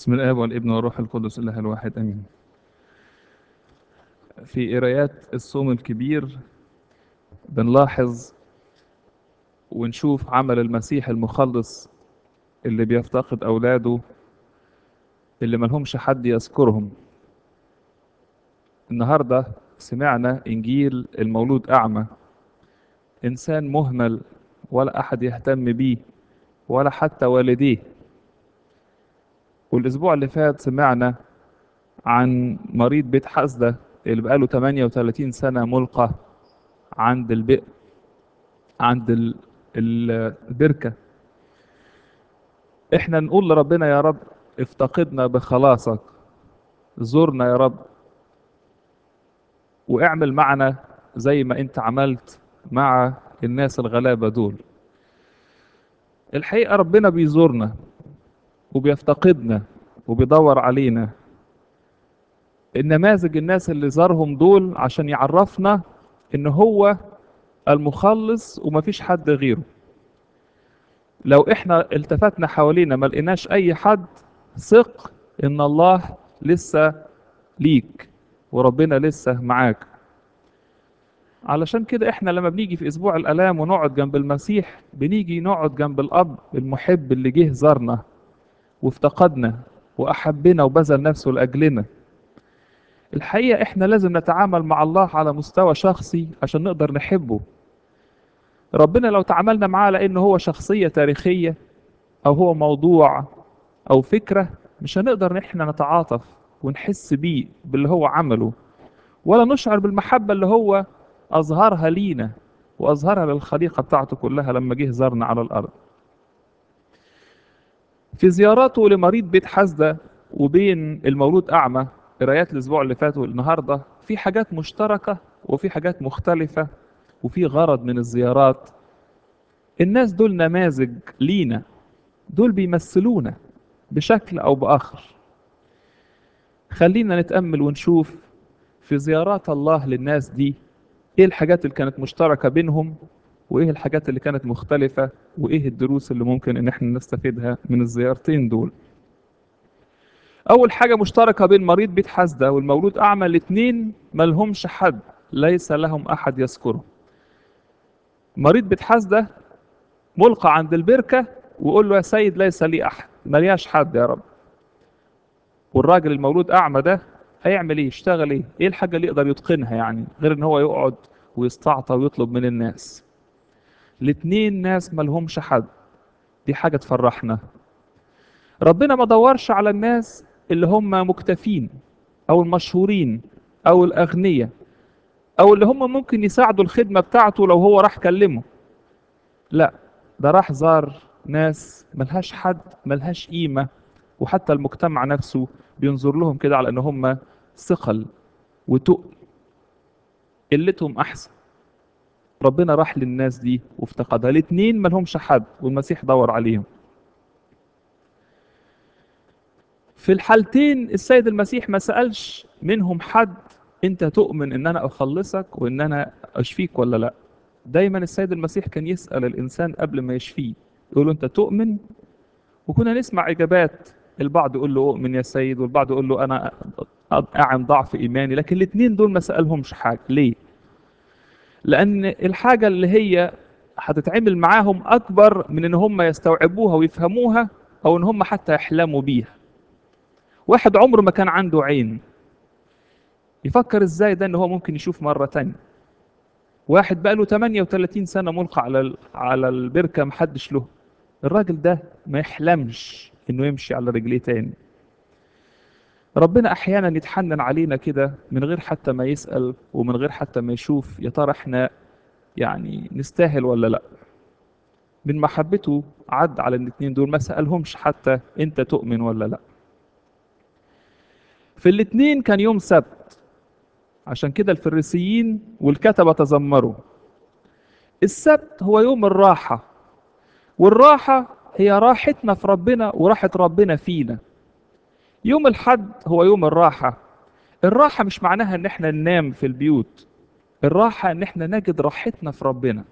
بسم الآب والابن والروح القدس الله الواحد آمين. في قرايات الصوم الكبير بنلاحظ ونشوف عمل المسيح المخلص اللي بيفتقد أولاده اللي ملهمش حد يذكرهم. النهاردة سمعنا إنجيل المولود أعمى، إنسان مهمل ولا أحد يهتم بيه ولا حتى والديه. والأسبوع اللي فات سمعنا عن مريض بيت حسدة اللي بقاله 38 سنة ملقى عند البئر، عند البركة. احنا نقول لربنا يا رب افتقدنا بخلاصك، زورنا يا رب واعمل معنا زي ما انت عملت مع الناس الغلابة دول. الحقيقة ربنا بيزورنا وبيفتقدنا وبيدور علينا. النماذج الناس اللي زارهم دول عشان يعرفنا ان هو المخلص ومفيش حد غيره. لو احنا التفتنا حوالينا ما لقيناش اي حد، ثق ان الله لسه ليك وربنا لسه معاك. علشان كده احنا لما بنيجي في اسبوع الالام ونقعد جنب المسيح بنيجي نقعد جنب الاب المحب اللي جه زارنا وافتقدنا واحبنا وبذل نفسه لاجلنا. الحقيقة احنا لازم نتعامل مع الله على مستوى شخصي عشان نقدر نحبه. ربنا لو تعاملنا معاه لانه هو شخصية تاريخية او هو موضوع او فكرة، مش هنقدر ان احنا نتعاطف ونحس بيه باللي هو عمله، ولا نشعر بالمحبة اللي هو أظهرها لينا وأظهرها للخليقة بتاعته كلها لما جه زارنا على الأرض. في زياراته لمريض بيت حسدة وبين المولود أعمى، قرايات الأسبوع اللي فات والنهاردة، في حاجات مشتركة وفي حاجات مختلفة وفي غرض من الزيارات. الناس دول نماذج لينا، دول بيمثلونا بشكل أو بآخر. خلينا نتأمل ونشوف في زيارات الله للناس دي ايه الحاجات اللي كانت مشتركة بينهم وايه الحاجات اللي كانت مختلفة وايه الدروس اللي ممكن ان احنا نستفيدها من الزيارتين دول. اول حاجة مشتركة بين مريض بيت حسدة والمولود اعمى، الاتنين ملهمش حد، ليس لهم احد يذكره. مريض بيت حسدة ملقى عند البركة ويقول له يا سيد ليس لي احد، ملياش حد يا رب. والراجل المولود اعمى ده هيعمل ايه؟ يشتغل ايه؟ ايه الحاجة اللي يقدر يتقنها يعني غير ان هو يقعد ويستعطى ويطلب من الناس؟ الاتنين ناس ملهمش حد. دي حاجة تفرحنا. ربنا ما دورش على الناس اللي هم مكتفين او المشهورين او الاغنياء او اللي هم ممكن يساعدوا الخدمة بتاعته لو هو راح كلمه. لا، ده راح زار ناس ملهاش حد، ملهاش قيمة، وحتى المجتمع نفسه بينظر لهم كده على ان هم ثقل وتقل، قلتهم احسن. ربنا راح للناس دي وافتقدها. الاتنين ملهمش حد والمسيح دور عليهم. في الحالتين السيد المسيح ما سألش منهم حد انت تؤمن ان انا اخلصك وان انا اشفيك ولا لا. دايما السيد المسيح كان يسأل الانسان قبل ما يشفيه، يقول له انت تؤمن؟ وكنا نسمع اجابات، البعض يقول له اؤمن يا سيد والبعض يقول له انا اعن ضعف ايماني. لكن الاثنين دول ما سألهمش حاجة. ليه؟ لان الحاجة اللي هي هتتعمل معاهم اكبر من ان هم يستوعبوها ويفهموها او ان هم حتى يحلموا بيها. واحد عمره ما كان عنده عين، يفكر ازاي ده ان هو ممكن يشوف مرة تانية؟ واحد بقى له 38 سنة ملقى على البركة محدش له، الراجل ده ما يحلمش انه يمشي على رجليه تاني. ربنا احيانا يتحنن علينا كده من غير حتى ما يسأل ومن غير حتى ما يشوف يا ترى احنا يعني نستاهل ولا لا. من محبته عد على الاتنين دول، ما سألهمش حتى انت تؤمن ولا لا. في الاتنين كان يوم سبت، عشان كده الفريسيين والكتبة تذمروا. السبت هو يوم الراحة، والراحة هي راحتنا في ربنا وراحة ربنا فينا. يوم الحد هو يوم الراحة. الراحة مش معناها ان احنا ننام في البيوت، الراحة ان احنا نجد راحتنا في ربنا،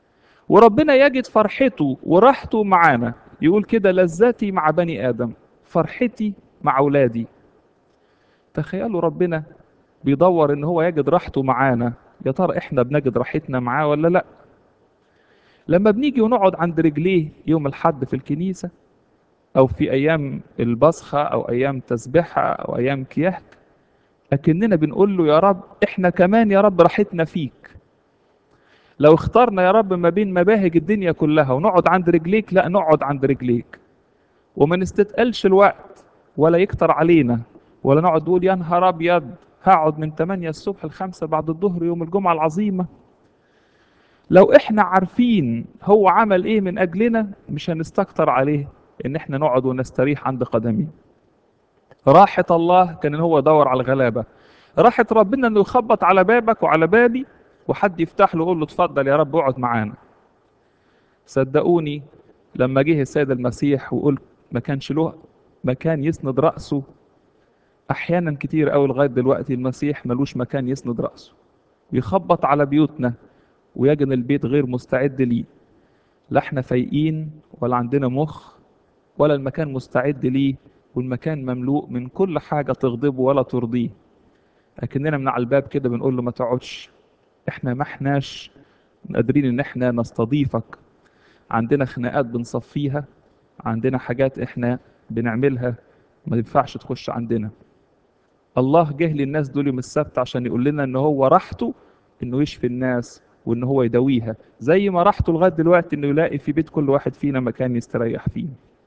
وربنا يجد فرحته وراحته معانا. يقول كده لذاتي مع بني آدم، فرحتي مع أولادي. تخيلوا ربنا بيدور إن هو يجد راحته معانا، يا ترى إحنا بنجد راحتنا معاه ولا لأ؟ لما بنيجي ونقعد عند رجليه يوم الحد في الكنيسة، أو في أيام البصخة أو أيام تسبحة أو أيام كياك، لكننا بنقول له يا رب إحنا كمان يا رب راحتنا فيك. لو اخترنا يا رب ما بين مباهج الدنيا كلها ونقعد عند رجليك، لا نقعد عند رجليك، وما نستتقلش الوقت ولا يكتر علينا، ولا نقعد نقول يا نهار ابيض هقعد من 8 الصبح ل 5 بعد الظهر يوم الجمعة العظيمة. لو احنا عارفين هو عمل ايه من اجلنا مش هنستكتر عليه ان احنا نقعد ونستريح عند قدميه. راحة الله كان إن هو يدور على الغلابة. راحة ربنا انه يخبط على بابك وعلى بابي وحد يفتح له يقول له اتفضل يا رب اقعد معانا. صدقوني لما جه السيد المسيح وقول ما كانش له مكان يسند رأسه، احيانا كتير قوي لغايه دلوقتي المسيح ملوش مكان يسند رأسه، بيخبط على بيوتنا ويجن البيت غير مستعد ليه. لا احنا فايقين ولا عندنا مخ ولا المكان مستعد ليه، والمكان مملوء من كل حاجه تغضبه ولا ترضيه، لكننا من على الباب كده بنقول له ما تقعدش، احنا ما احناش قادرين ان احنا نستضيفك. عندنا خناقات بنصفيها، عندنا حاجات احنا بنعملها، ما ينفعش تخش عندنا. الله جه للناس دول يوم السبت عشان يقول لنا ان هو راحته انه يشفي الناس وان هو يداويها، زي ما راحته لغايه دلوقتي انه يلاقي في بيت كل واحد فينا مكان يستريح فيه.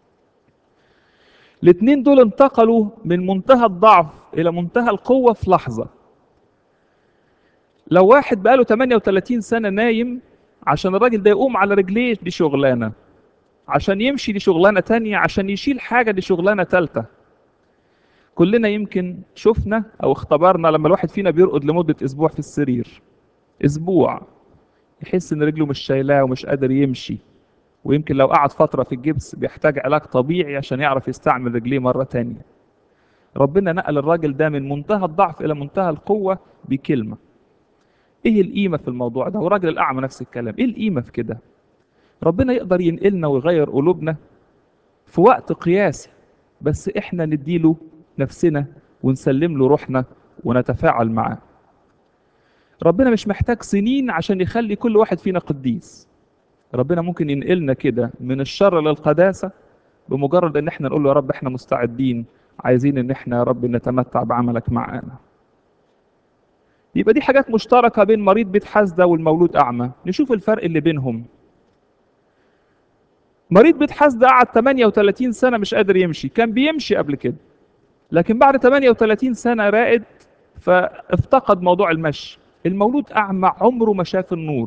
الاتنين دول انتقلوا من منتهى الضعف الى منتهى القوه في لحظه. لو واحد بقاله 38 سنه نايم، عشان الراجل ده يقوم على رجليه دي شغلانه، عشان يمشي دي شغلانه تانية، عشان يشيل حاجه دي شغلانه تالتة. كلنا يمكن شفنا او اختبرنا لما الواحد فينا بيرقد لمده اسبوع في السرير، اسبوع يحس ان رجله مش شايلاه ومش قادر يمشي، ويمكن لو قعد فترة في الجبس بيحتاج علاج طبيعي عشان يعرف يستعمل رجليه مرة تانية. ربنا نقل الراجل ده من منتهى الضعف إلى منتهى القوة بكلمة. إيه القيمة في الموضوع ده؟ والراجل الأعمى نفس الكلام، إيه القيمة في كده؟ ربنا يقدر ينقلنا ويغير قلوبنا في وقت قياسي، بس إحنا نديله نفسنا ونسلم له روحنا ونتفاعل معاه. ربنا مش محتاج سنين عشان يخلي كل واحد فينا قديس. ربنا ممكن ينقلنا كده من الشر للقداسة بمجرد ان احنا نقول له يا رب احنا مستعدين، عايزين ان احنا يا رب نتمتع بعملك معانا. يبقى دي حاجات مشتركة بين مريض بيت حسدة والمولود أعمى. نشوف الفرق اللي بينهم. مريض بيت حسدة قعد 38 سنة مش قادر يمشي، كان بيمشي قبل كده، لكن بعد 38 سنة راقد فافتقد موضوع المشي. المولود أعمى عمره ما شاف النور.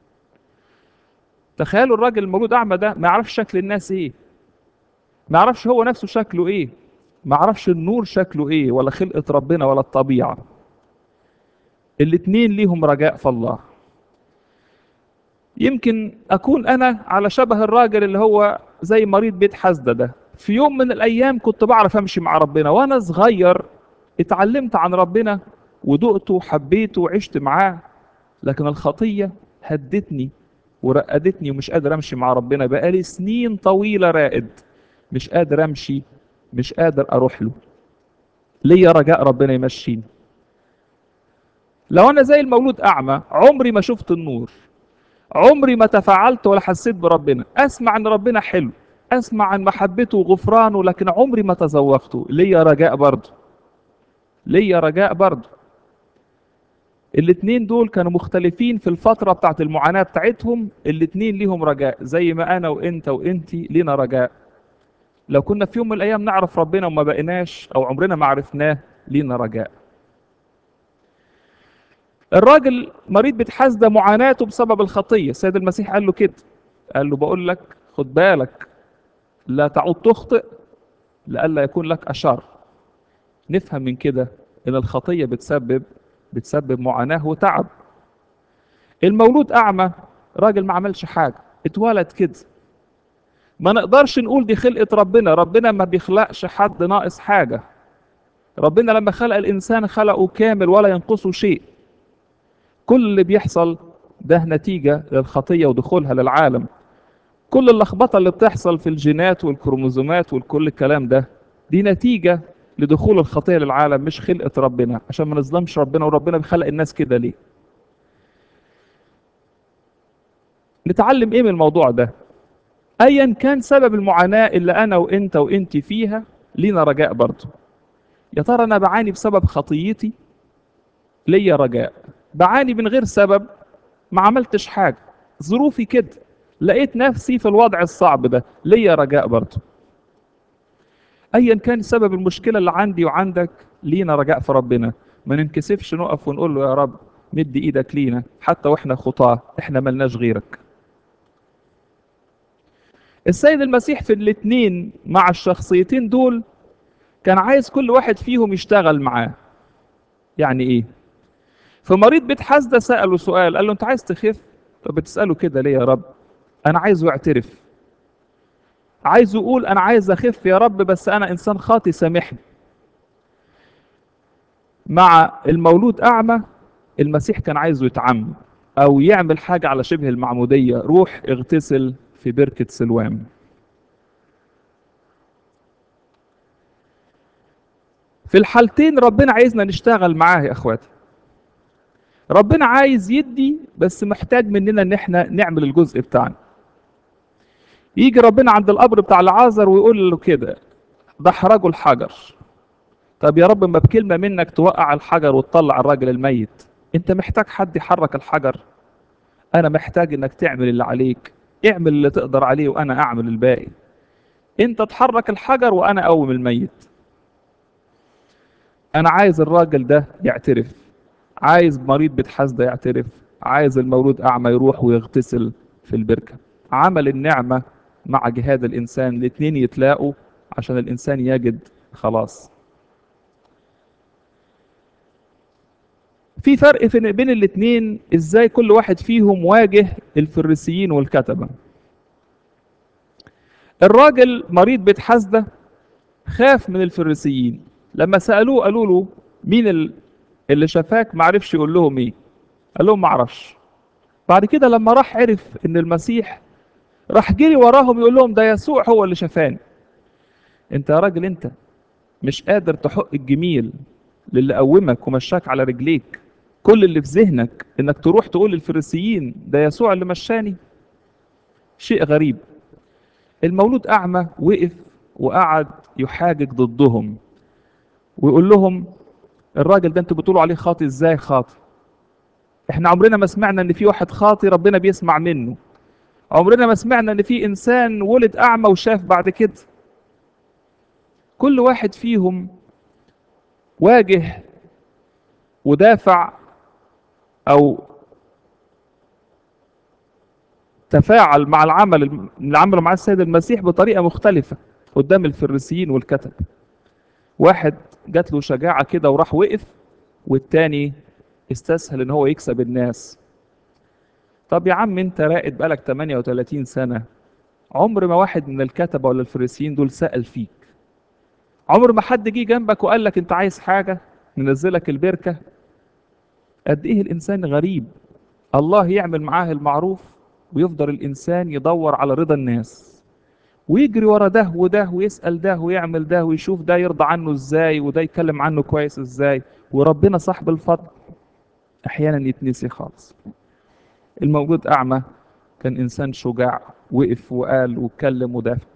تخيلوا الراجل المولود أعمى ده ما يعرفش شكل الناس إيه، ما يعرفش هو نفسه شكله ايه، ما يعرفش النور شكله ايه ولا خلقة ربنا ولا الطبيعة. الاتنين ليهم رجاء في الله. يمكن اكون انا على شبه الراجل اللي هو زي مريض بيت حسدة ده. في يوم من الايام كنت بعرف امشي مع ربنا وانا صغير، اتعلمت عن ربنا ودقته وحبيته وعشت معاه، لكن الخطية هدتني ورقدتني ومش قادر امشي مع ربنا. بقالي سنين طويلة راقد، مش قادر امشي، مش قادر اروح له. ليا رجاء ربنا يمشيني. لو انا زي المولود اعمى عمري ما شفت النور، عمري ما تفاعلت ولا حسيت بربنا. اسمع عن ربنا حلو، اسمع عن محبته وغفرانه، لكن عمري ما تذوقته. ليا رجاء برضه، ليا رجاء برضه. الاتنين دول كانوا مختلفين في الفترة بتاعت المعاناة بتاعتهم. الاتنين ليهم رجاء زي ما انا وانت وانتي لينا رجاء. لو كنا في يوم من الايام نعرف ربنا وما بقيناش او عمرنا ما عرفناه، لينا رجاء. الراجل مريض بتحاسده معاناته بسبب الخطيه. السيد المسيح قال له كده، قال له بقول لك خد بالك لا تعود تخطئ لئلا يكون لك اشر. نفهم من كده ان الخطيه بتسبب معاناه وتعب. المولود اعمى راجل ما عملش حاجه، اتولد كده. ما نقدرش نقول دي خلقه ربنا، ربنا ما بيخلقش حد ناقص حاجه. ربنا لما خلق الانسان خلقه كامل ولا ينقصه شيء. كل اللي بيحصل ده نتيجه للخطيه ودخولها للعالم. كل اللخبطه اللي بتحصل في الجينات والكروموزومات وكل الكلام ده دي نتيجة لدخول الخطية للعالم، مش خلقة ربنا، عشان ما نظلمش ربنا، وربنا بيخلق الناس كده ليه. نتعلم ايه من الموضوع ده؟ ايا كان سبب المعاناة اللي انا وانت وانت فيها، لينا رجاء برضه. يا ترى انا بعاني بسبب خطيتي؟ ليا رجاء. بعاني من غير سبب، ما عملتش حاجة، ظروفي كده، لقيت نفسي في الوضع الصعب ده، ليا رجاء برضه. ايا كان سبب المشكلة اللي عندي وعندك، لينا رجاء في ربنا. ما ننكسفش نقف ونقول له يا رب مد ايدك لينا، حتى واحنا خطاة، احنا ملناش غيرك. السيد المسيح في الاتنين مع الشخصيتين دول كان عايز كل واحد فيهم يشتغل معاه. يعني ايه؟ فمريض بيت حسدة سأله سؤال، قال له انت عايز تخف؟ طب بتسأله كده ليه يا رب؟ انا عايزه يعترف، عايزه يقول انا عايز اخف يا رب، بس انا انسان خاطي سامحني. مع المولود اعمى، المسيح كان عايزه يتعمد او يعمل حاجة على شبه المعمودية، روح اغتسل في بركة سلوام. في الحالتين ربنا عايزنا نشتغل معاه يا اخواتي. ربنا عايز يدي، بس محتاج مننا ان احنا نعمل الجزء بتاعنا. يجي ربنا عند القبر بتاع العازر ويقول له كده دحرجوا الحجر. طب يا رب ما بكلمة منك توقع الحجر وتطلع الراجل الميت؟ انت محتاج حد يحرك الحجر؟ انا محتاج انك تعمل اللي عليك. اعمل اللي تقدر عليه وانا اعمل الباقي. انت تحرك الحجر وانا اقوم الميت. انا عايز الراجل ده يعترف، عايز مريض بتحاسده يعترف، عايز المولود اعمى يروح ويغتسل في البركة. عمل النعمة مع جهاد الانسان، الاتنين يتلاقوا عشان الانسان يجد خلاص. في فرق بين الاتنين، ازاي كل واحد فيهم واجه الفريسيين والكتبة. الراجل مريض بيت حسدة خاف من الفريسيين. لما سألوه قالوا له مين اللي شفاك؟ ما عرفش يقول لهم ايه. قال لهم ما اعرفش. بعد كده لما راح عرف ان المسيح، راح جري وراهم يقول لهم ده يسوع هو اللي شفاني. انت يا راجل انت مش قادر تحق الجميل للي قومك ومشاك على رجليك؟ كل اللي في ذهنك انك تروح تقول للفريسيين ده يسوع اللي مشاني؟ شيء غريب. المولود اعمى وقف وقعد يحاجج ضدهم ويقول لهم الراجل ده انتوا بتقولوا عليه خاطي، ازاي خاطي؟ احنا عمرنا ما سمعنا ان في واحد خاطي ربنا بيسمع منه. عمرنا ما سمعنا ان في انسان ولد اعمى وشاف بعد كده. كل واحد فيهم واجه ودافع او تفاعل مع العمل اللي عمله مع السيد المسيح بطريقة مختلفة قدام الفريسيين والكتب. واحد جات له شجاعة كده وراح وقف، والتاني استسهل ان هو يكسب الناس. طب يا عم انت راقد بقالك 38 سنة، عمر ما واحد من الكتبة ولا الفريسيين دول سأل فيك؟ عمر ما حد جه جنبك وقال لك انت عايز حاجة ننزلك البركة؟ قد ايه الانسان غريب. الله يعمل معاه المعروف ويفضل الانسان يدور على رضا الناس، ويجري ورا ده وده ويسأل ده ويعمل ده ويشوف ده يرضى عنه ازاي وده يتكلم عنه كويس ازاي، وربنا صاحب الفضل احيانا يتنسي خالص. الموجود اعمى كان انسان شجاع، وقف وقال واتكلم ودافع.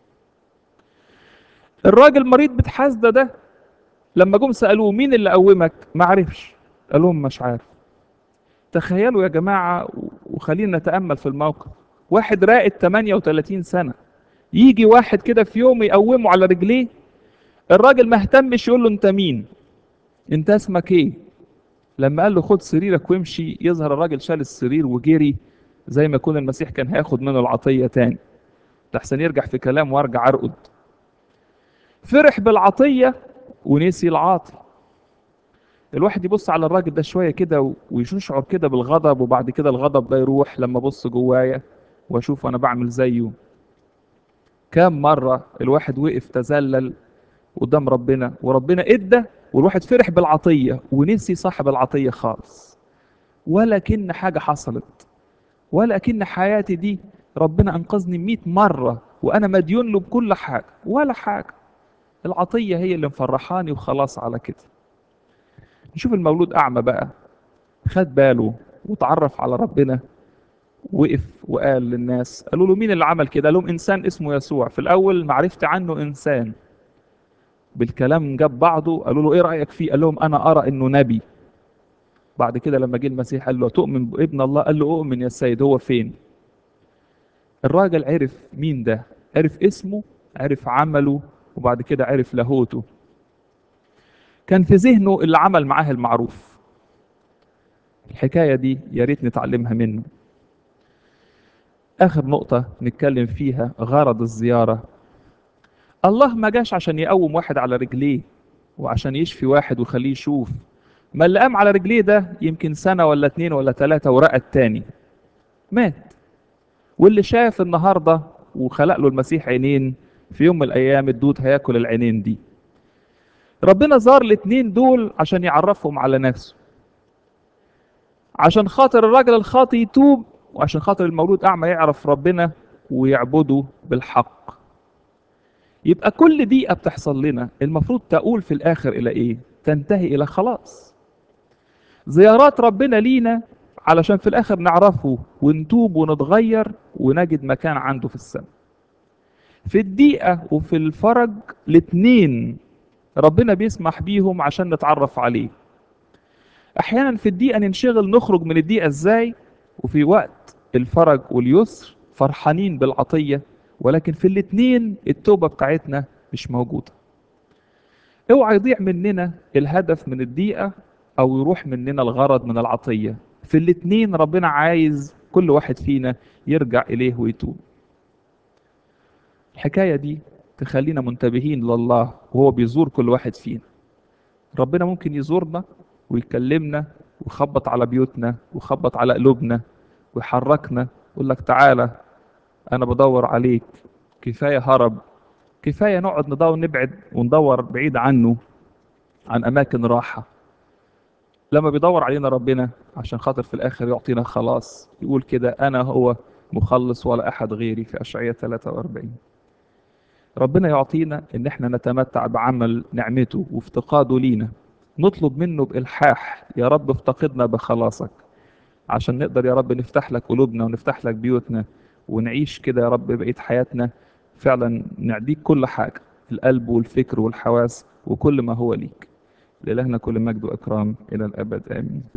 الراجل مريض بتحاسده ده لما جم سألوه مين اللي قومك؟ ما عرفش. قال لهم مش عارف. تخيلوا يا جماعة وخلينا نتأمل في الموقف. واحد راقد 38 سنة، يجي واحد كده في يوم يقومه على رجليه. الراجل ما اهتمش يقول له انت مين، انت اسمك ايه. لما قال له خد سريرك وامشي، يظهر الراجل شال السرير وجري، زي ما يكون المسيح كان هياخد منه العطية تاني، لحسن يرجع في كلام وارجع ارقد. فرح بالعطية ونسي العاطي. الواحد يبص على الراجل ده شوية كده ويشعر كده بالغضب، وبعد كده الغضب ده يروح لما ابص جوايا واشوف انا بعمل زيه. كام مرة الواحد وقف تذلل قدام ربنا وربنا ادى، والواحد فرح بالعطية ونسي صاحب العطية خالص، ولا كأن حاجة حصلت، ولا كأن حياتي دي ربنا أنقذني 100 مرة وأنا مديون له بكل حاجة ولا حاجة. العطية هي اللي مفرحاني وخلاص على كده. نشوف المولود أعمى بقى، خد باله وتعرف على ربنا، وقف وقال للناس، قالوا له مين اللي عمل كده؟ قال لهم إنسان اسمه يسوع. في الأول معرفت عنه إنسان، بالكلام جاب بعضه، قالوا له إيه رأيك فيه؟ قال لهم أنا أرى إنه نبي. بعد كده لما جه المسيح قال له تؤمن بابن الله؟ قال له أؤمن يا سيد، هو فين؟ الراجل عرف مين ده، عرف اسمه، عرف عمله، وبعد كده عرف لاهوته. كان في ذهنه اللي عمل معاه المعروف. الحكاية دي يا ريت نتعلمها منه. آخر نقطة نتكلم فيها غرض الزيارة. الله ما جاش عشان يقوم واحد على رجليه وعشان يشفي واحد ويخليه يشوف. ما اللي قام على رجليه ده يمكن سنة ولا اتنين ولا تلاتة ورقة التاني مات. واللي شاف النهاردة وخلق له المسيح عينين، في يوم من الأيام الدود هياكل العينين دي. ربنا زار الاتنين دول عشان يعرفهم على نفسه، عشان خاطر الراجل الخاطي يتوب، وعشان خاطر المولود أعمى يعرف ربنا ويعبده بالحق. يبقى كل دقيقة بتحصل لنا المفروض تقول في الآخر إلى إيه؟ تنتهي إلى خلاص. زيارات ربنا لينا علشان في الآخر نعرفه ونتوب ونتغير ونجد مكان عنده في السماء. في الدقيقة وفي الفرج الاتنين ربنا بيسمح بيهم عشان نتعرف عليه. أحيانا في الدقيقة ننشغل نخرج من الدقيقة إزاي، وفي وقت الفرج واليسر فرحانين بالعطية، ولكن في الاتنين التوبة بتاعتنا مش موجودة. اوعى يضيع مننا الهدف من الدقيقة او يروح مننا الغرض من العطية. في الاتنين ربنا عايز كل واحد فينا يرجع اليه ويتوب. الحكاية دي تخلينا منتبهين لله وهو بيزور كل واحد فينا. ربنا ممكن يزورنا ويكلمنا ويخبط على بيوتنا ويخبط على قلوبنا ويحركنا، يقول لك تعالى انا بدور عليك. كفاية هرب، كفاية نقعد ندور نبعد وندور بعيد عنه عن اماكن راحة. لما بيدور علينا ربنا عشان خاطر في الاخر يعطينا خلاص، يقول كده انا هو مخلص ولا احد غيري في اشعياء 43. ربنا يعطينا ان احنا نتمتع بعمل نعمته وافتقاده لينا، نطلب منه بالحاح يا رب افتقدنا بخلاصك، عشان نقدر يا رب نفتح لك قلوبنا ونفتح لك بيوتنا ونعيش كده يا رب بقية حياتنا فعلا نعديك كل حاجة، القلب والفكر والحواس وكل ما هو ليك. لإلهنا كل مجد وإكرام إلى الأبد آمين.